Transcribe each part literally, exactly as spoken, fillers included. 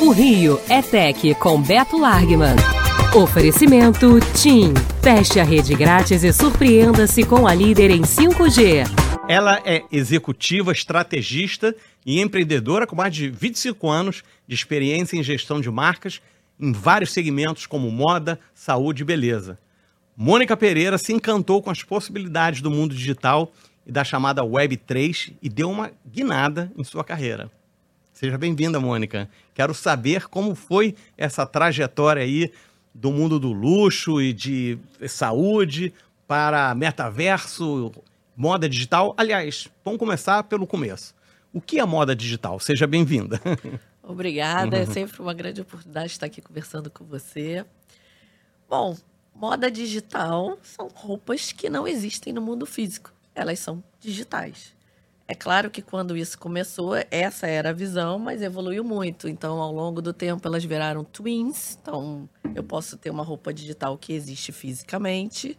O Rio é Tech com Beto Largman. Oferecimento TIM. Teste a rede grátis e surpreenda-se com a líder em cinco G. Ela é executiva, estrategista e empreendedora com mais de vinte e cinco anos de experiência em gestão de marcas em vários segmentos como moda, saúde e beleza. Mônica Pereira se encantou com as possibilidades do mundo digital e da chamada Web três e deu uma guinada em sua carreira. Seja bem-vinda, Mônica. Quero saber como foi essa trajetória aí do mundo do luxo e de saúde para metaverso, moda digital. Aliás, vamos começar pelo começo. O que é moda digital? Seja bem-vinda. Obrigada, uhum. É sempre uma grande oportunidade estar aqui conversando com você. Bom, moda digital são roupas que não existem no mundo físico. Elas são digitais. É claro que quando isso começou, essa era a visão, mas evoluiu muito. Então, ao longo do tempo, elas viraram twins. Então, eu posso ter uma roupa digital que existe fisicamente.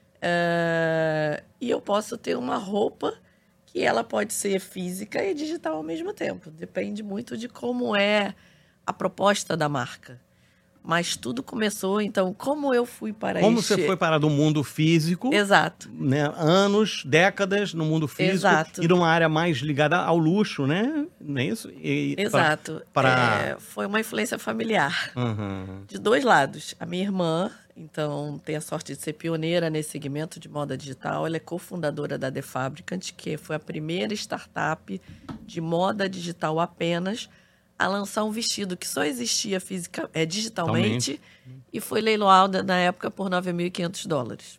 Uh, e eu posso ter uma roupa que ela pode ser física e digital ao mesmo tempo. Depende muito de como é a proposta da marca. Mas tudo começou, então, como eu fui para Como este... você foi para do mundo físico. Exato. Né, anos, décadas no mundo físico. Exato. E numa área mais ligada ao luxo, né? Não é isso? E, Exato. Para... para... É, foi uma influência familiar. Uhum. De dois lados. A minha irmã, então, tem a sorte de ser pioneira nesse segmento de moda digital. Ela é cofundadora da The Fabricant, que foi a primeira startup de moda digital apenas a lançar um vestido que só existia fisica, é, digitalmente Totalmente. E foi leiloado na época por nove mil e quinhentos dólares.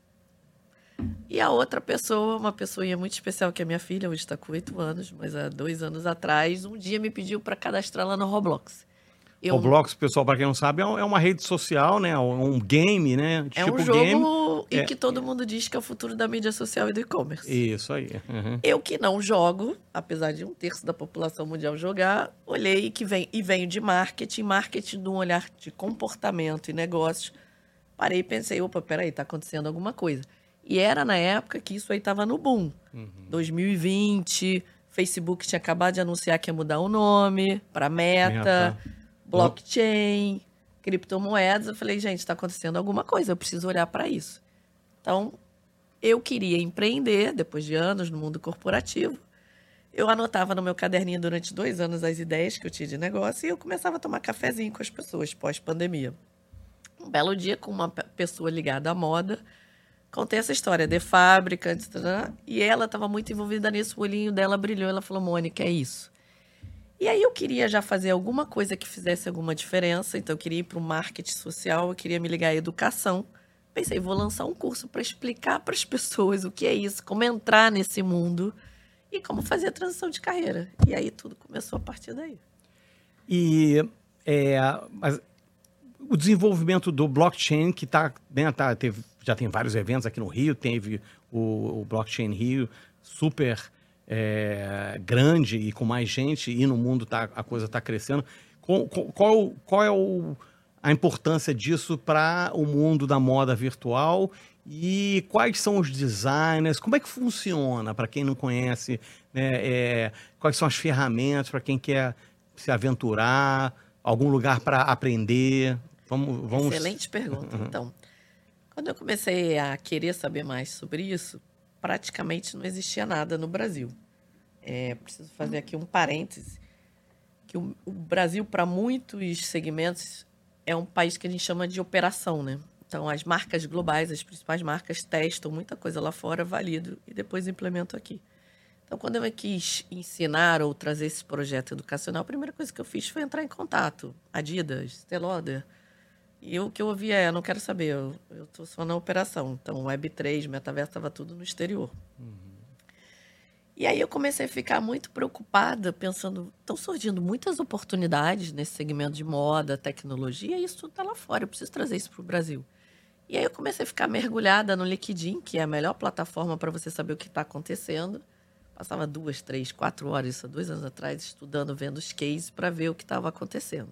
E a outra pessoa, uma pessoa muito especial, que é minha filha, hoje está com oito anos, mas há dois anos atrás, um dia me pediu para cadastrá-la no Roblox. Eu... Roblox, pessoal, para quem não sabe, é uma rede social, né? Um game, né? É tipo um jogo game. e é... que todo mundo diz que é o futuro da mídia social e do e-commerce. Isso aí. Uhum. Eu que não jogo, apesar de um terço da população mundial jogar, olhei que vem, e venho de marketing, marketing de um olhar de comportamento e negócios. Parei e pensei, opa, peraí, tá acontecendo alguma coisa. E era na época que isso aí estava no boom. Uhum. dois mil e vinte, Facebook tinha acabado de anunciar que ia mudar o nome para Meta... Meta. Blockchain, criptomoedas. Eu falei, gente, está acontecendo alguma coisa, eu preciso olhar para isso. Então, eu queria empreender, depois de anos no mundo corporativo. Eu anotava no meu caderninho durante dois anos as ideias que eu tinha de negócio e eu começava a tomar cafezinho com as pessoas pós-pandemia. Um belo dia, com uma pessoa ligada à moda, contei essa história de fábrica, e ela estava muito envolvida nisso, o olhinho dela brilhou, ela falou, Mônica, é isso. E aí eu queria já fazer alguma coisa que fizesse alguma diferença, então eu queria ir para o marketing social, eu queria me ligar à educação. Pensei, vou lançar um curso para explicar para as pessoas o que é isso, como entrar nesse mundo e como fazer a transição de carreira. E aí tudo começou a partir daí. E é, mas o desenvolvimento do blockchain, que tá, né, tá, teve, já tem vários eventos aqui no Rio, teve o, o Blockchain Rio, super... É, grande e com mais gente, e no mundo tá, a coisa está crescendo. Qual, qual, qual é o, a importância disso para o mundo da moda virtual e quais são os designers? Como é que funciona para quem não conhece? Né, é, quais são as ferramentas para quem quer se aventurar? Algum lugar para aprender? Vamos, vamos... Excelente pergunta. Uhum. Então, quando eu comecei a querer saber mais sobre isso, praticamente não existia nada no Brasil. É, preciso fazer aqui um parêntese, que o, o Brasil, para muitos segmentos, é um país que a gente chama de operação, né? Então, as marcas globais, as principais marcas, testam muita coisa lá fora, valido, e depois implementam aqui. Então, quando eu quis ensinar ou trazer esse projeto educacional, a primeira coisa que eu fiz foi entrar em contato. Adidas, Estée Lauder. E o que eu ouvi é, eu não quero saber, eu estou só na operação. Então, Web três, metaverso, estava tudo no exterior. Uhum. E aí eu comecei a ficar muito preocupada, pensando, estão surgindo muitas oportunidades nesse segmento de moda, tecnologia, e isso tudo está lá fora, eu preciso trazer isso para o Brasil. E aí eu comecei a ficar mergulhada no LinkedIn, que é a melhor plataforma para você saber o que está acontecendo. Passava duas, três, quatro horas, isso há dois anos atrás, estudando, vendo os cases para ver o que estava acontecendo.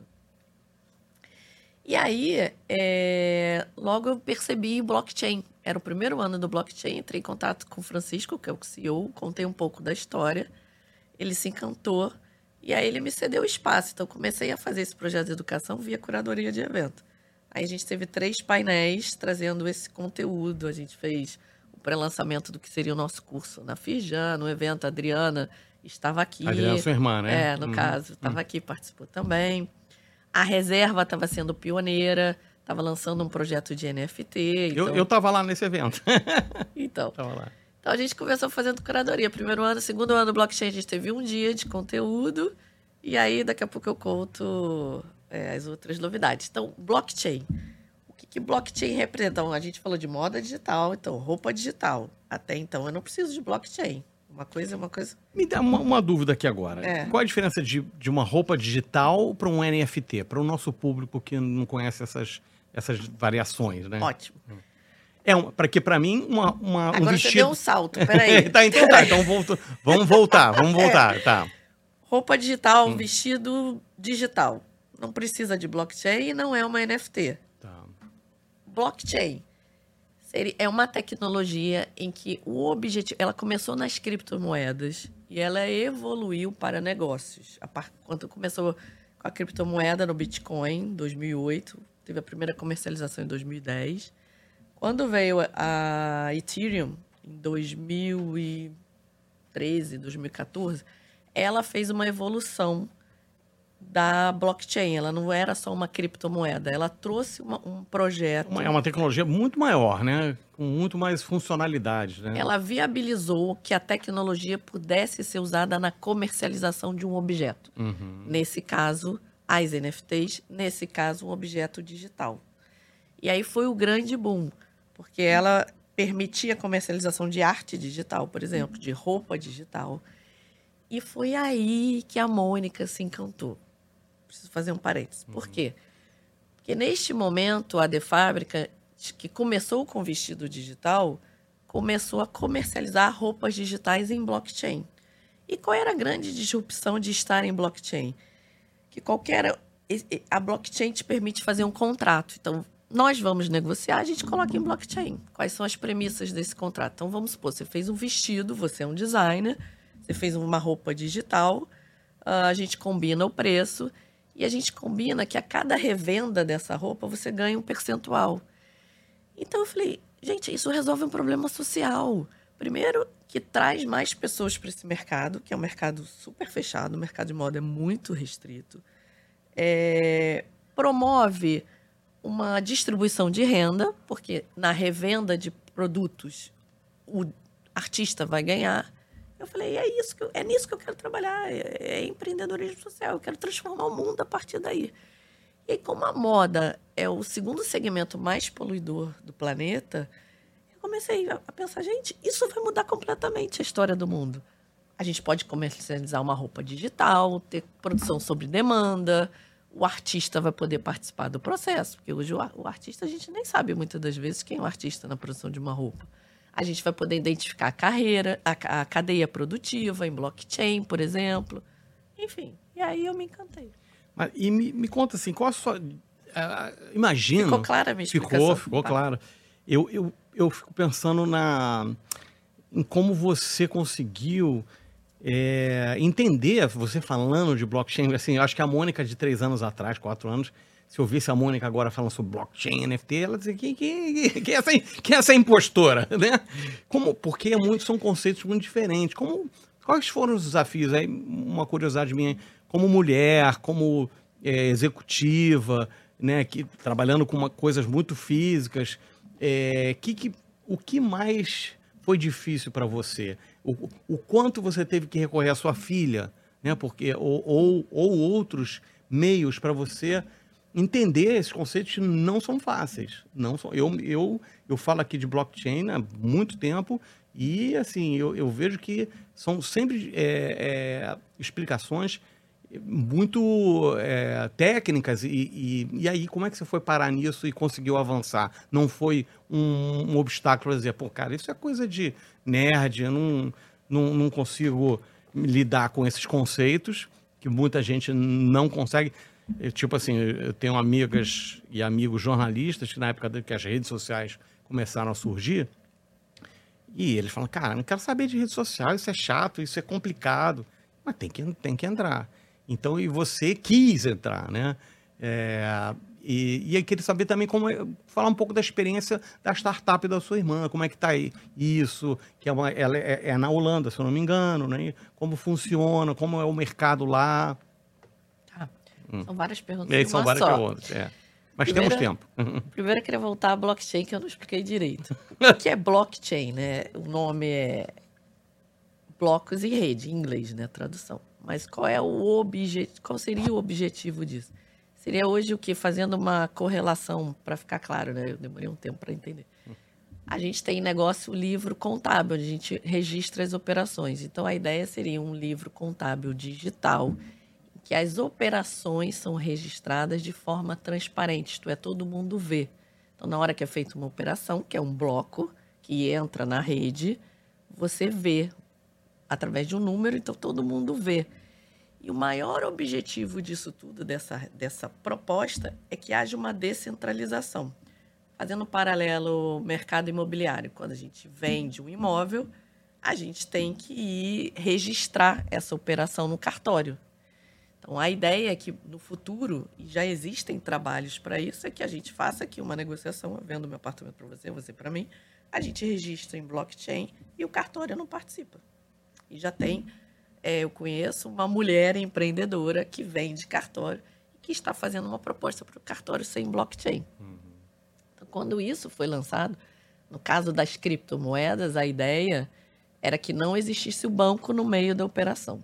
E aí, é, logo eu percebi blockchain. Era o primeiro ano do blockchain, entrei em contato com o Francisco, que é o C E O, contei um pouco da história. Ele se encantou E aí ele me cedeu o espaço. Então, comecei a fazer esse projeto de educação via curadoria de evento. Aí a gente teve três painéis trazendo esse conteúdo. A gente fez o pré-lançamento do que seria o nosso curso na Firjan, no evento. A Adriana estava aqui. A Adriana, sua irmã, né? É, no Uhum. caso. Estava Uhum. aqui, participou também. A Reserva estava sendo pioneira. Estava lançando um projeto de N F T. Então, Eu, eu tava lá nesse evento. então, Tava lá. então a gente começou fazendo curadoria. Primeiro ano, segundo ano do blockchain, a gente teve um dia de conteúdo. E aí, daqui a pouco eu conto é, as outras novidades. Então, blockchain. O que, que blockchain representa? Então, a gente falou de moda digital, então, roupa digital. Até então, eu não preciso de blockchain. Uma coisa é uma coisa... Me dá uma, uma dúvida aqui agora. É. Qual a diferença de, de uma roupa digital para um N F T? Para o nosso público que não conhece essas, essas variações, né? Ótimo. É um, para que para mim uma, uma um Agora vestido. você deu um salto, peraí. tá, então tá, então volto, vamos voltar, vamos voltar, tá. Roupa digital, hum. vestido digital. Não precisa de blockchain e não é uma N F T. Tá. Blockchain seria, é uma tecnologia em que o objetivo... Ela começou nas criptomoedas e ela evoluiu para negócios. A par, quando começou com a criptomoeda no Bitcoin, em dois mil e oito, teve a primeira comercialização em dois mil e dez. Quando veio a Ethereum, em dois mil e treze, dois mil e quatorze, ela fez uma evolução da blockchain. Ela não era só uma criptomoeda, ela trouxe uma, um projeto... É uma tecnologia muito maior, né? Com muito mais funcionalidades, né? Ela viabilizou que a tecnologia pudesse ser usada na comercialização de um objeto. Uhum. Nesse caso, as N F Ts, nesse caso, um objeto digital. E aí foi o grande boom, porque ela permitia a comercialização de arte digital, por exemplo, de roupa digital. E foi aí que a Mônica se encantou. Preciso fazer um parênteses. Por quê? Porque neste momento, a De Fábrica, que começou com vestido digital, começou a comercializar roupas digitais em blockchain. E qual era a grande disrupção de estar em blockchain? Que qualquer... A blockchain te permite fazer um contrato. Então, nós vamos negociar, a gente coloca em blockchain. Quais são as premissas desse contrato? Então, vamos supor, você fez um vestido, você é um designer, você fez uma roupa digital, a gente combina o preço e a gente combina que a cada revenda dessa roupa você ganha um percentual. Então eu falei, gente, isso resolve um problema social. Primeiro, que traz mais pessoas para esse mercado, que é um mercado super fechado, o mercado de moda é muito restrito. É, promove uma distribuição de renda, porque na revenda de produtos o artista vai ganhar. Eu falei, é, isso que eu, é nisso que eu quero trabalhar, é, é empreendedorismo social, eu quero transformar o mundo a partir daí. E aí, como a moda é o segundo segmento mais poluidor do planeta, eu comecei a pensar, gente, isso vai mudar completamente a história do mundo. A gente pode comercializar uma roupa digital, ter produção sobre demanda, o artista vai poder participar do processo, porque hoje o, o artista, a gente nem sabe muitas das vezes quem é o artista na produção de uma roupa. A gente vai poder identificar a carreira, a, a cadeia produtiva em blockchain, por exemplo. Enfim, e aí eu me encantei. Mas, e me, me conta assim, qual a sua... Uh, imagina... Ficou clara a minha explicação? Ficou, ficou claro. Eu, eu, eu fico pensando na, em como você conseguiu é, entender, você falando de blockchain, assim, eu acho que a Mônica de três anos atrás, quatro anos, se eu visse a Mônica agora falando sobre blockchain, N F T, ela dizia, quem, quem, quem, é, essa, quem é essa impostora, né? Como, porque é muito, são conceitos muito diferentes. Como, quais foram os desafios? Aí, uma curiosidade minha, como mulher, como é, executiva, né, que, trabalhando com uma, coisas muito físicas, é, que, que, o que mais foi difícil para você? O, o quanto você teve que recorrer à sua filha, né, porque, ou, ou, ou outros meios para você... entender esses conceitos não são fáceis. Não são, eu, eu, eu falo aqui de blockchain há muito tempo e, assim, eu, eu vejo que são sempre é, é, explicações muito é, técnicas. E, e, e aí, como é que você foi parar nisso e conseguiu avançar? Não foi um, um obstáculo para dizer, pô, cara, isso é coisa de nerd, eu não, não, não consigo lidar com esses conceitos, que muita gente não consegue... Eu, tipo assim, eu tenho amigas e amigos jornalistas que na época que as redes sociais começaram a surgir, e eles falam, cara, não quero saber de rede social, isso é chato, isso é complicado, mas tem que, tem que entrar. Então, e você quis entrar, né? É, e, e eu queria saber também como é, falar um pouco da experiência da startup da sua irmã, como é que tá aí isso, que é, uma, ela é, é na Holanda, se eu não me engano, né? Como funciona, como é o mercado lá. Tá. Hum. São várias perguntas. É, são várias só. perguntas, é. Mas Primeira, temos tempo. Primeiro eu queria voltar à blockchain, que eu não expliquei direito. O que é blockchain, né? O nome é blocos e rede, em inglês, né? Tradução. Mas qual é o objetivo? Qual seria o objetivo disso? Seria hoje o quê? Fazendo uma correlação, para ficar claro, né? Eu demorei um tempo para entender. A gente tem negócio, livro contábil, onde a gente registra as operações. Então, a ideia seria um livro contábil digital, que as operações são registradas de forma transparente, isto é, todo mundo vê. Então, na hora que é feita uma operação, que é um bloco que entra na rede, você vê através de um número, então todo mundo vê. E o maior objetivo disso tudo, dessa, dessa proposta, é que haja uma descentralização. Fazendo um paralelo mercado imobiliário, quando a gente vende um imóvel, a gente tem que ir registrar essa operação no cartório. Então, a ideia é que, no futuro, e já existem trabalhos para isso, é que a gente faça aqui uma negociação, eu vendo meu apartamento para você, você para mim, a gente registra em blockchain e o cartório não participa. E já tem, é, eu conheço uma mulher empreendedora que vende cartório e que está fazendo uma proposta para o cartório sem blockchain. Uhum. Então, quando isso foi lançado, no caso das criptomoedas, a ideia era que não existisse o banco no meio da operação.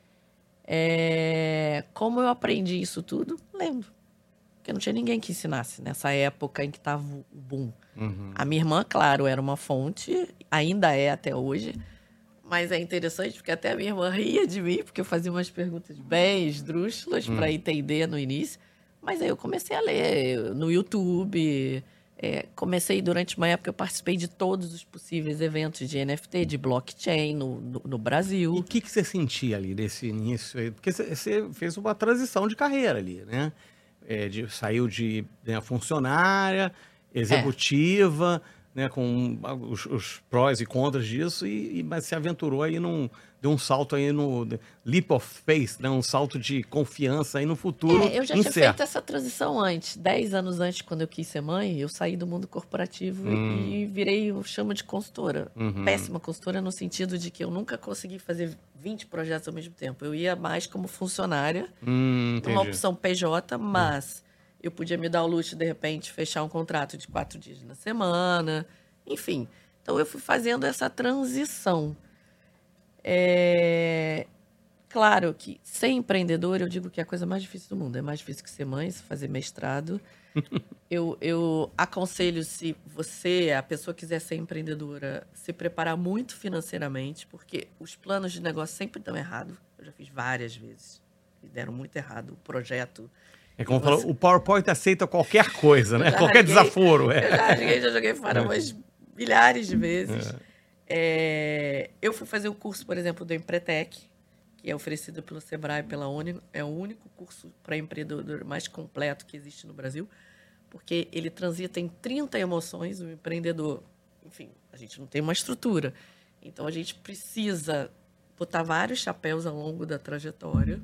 É... Como eu aprendi isso tudo? Lendo. Porque não tinha ninguém que ensinasse nessa época em que estava o boom. Uhum. A minha irmã, claro, era uma fonte, ainda é até hoje, mas é interessante porque até a minha irmã ria de mim, porque eu fazia umas perguntas bem esdrúxulas uhum. para entender no início. Mas aí eu comecei a ler no YouTube. É, comecei durante uma época, eu participei de todos os possíveis eventos de N F T, de blockchain no, no, no Brasil. E o que, que você sentia ali nesse início? Porque você fez uma transição de carreira ali, né? É, de, saiu de né, funcionária, executiva, é. né, com os, os prós e contras disso, e, e, mas se aventurou aí num... Deu um salto aí no leap of faith, né? Um salto de confiança aí no futuro. É, eu já incerto. tinha feito essa transição antes. Dez anos antes, quando eu quis ser mãe, eu saí do mundo corporativo hum. e virei, eu chamo de consultora. Uhum. Péssima consultora no sentido de que eu nunca consegui fazer vinte projetos ao mesmo tempo. Eu ia mais como funcionária, hum, uma opção P J, mas hum. eu podia me dar o luxo, de repente, fechar um contrato de quatro dias na semana. Enfim, então eu fui fazendo essa transição. É... Claro que ser empreendedor, eu digo que é a coisa mais difícil do mundo. É mais difícil que ser mãe, fazer mestrado. eu, eu aconselho, se você, a pessoa quiser ser empreendedora, se preparar muito financeiramente, porque os planos de negócio sempre dão errado. Eu já fiz várias vezes e deram muito errado o projeto. É como você... falou, o PowerPoint aceita qualquer coisa, né? Qualquer joguei, desaforo. É. Eu já joguei, já joguei fora umas milhares de vezes. É. É, eu fui fazer o curso, por exemplo, do Empretec, que é oferecido pelo Sebrae e pela Uni. É o único curso para empreendedor mais completo que existe no Brasil, porque ele transita em trinta emoções. O empreendedor, enfim, a gente não tem uma estrutura. Então, a gente precisa botar vários chapéus ao longo da trajetória.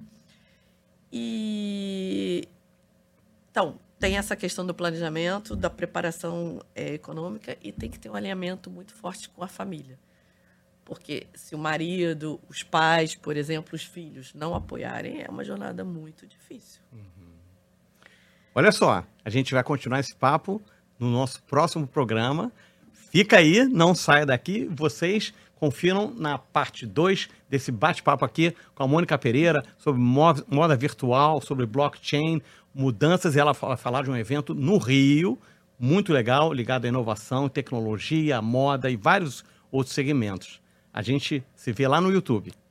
E... Então, tem essa questão do planejamento, da preparação é, econômica, e tem que ter um alinhamento muito forte com a família. Porque se o marido, os pais, por exemplo, os filhos não apoiarem, é uma jornada muito difícil. Uhum. Olha só, a gente vai continuar esse papo no nosso próximo programa. Fica aí, não saia daqui. Vocês confiram na parte dois desse bate-papo aqui com a Mônica Pereira sobre moda virtual, sobre blockchain, mudanças, e ela vai falar de um evento no Rio, muito legal, ligado à inovação, tecnologia, moda e vários outros segmentos. A gente se vê lá no YouTube.